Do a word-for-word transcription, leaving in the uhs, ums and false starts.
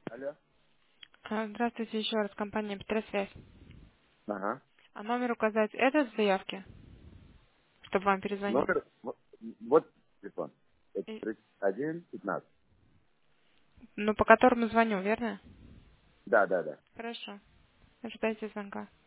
Алло. А, Здравствуйте еще раз, компания Петросвязь. Ага. А номер указать этот в заявке, чтобы вам перезвонили? Номер, вот, вот телефон. Это И- тридцать один пятнадцать. Ну, по которому звоню, верно? Да, да, да. Хорошо. Ожидайте звонка.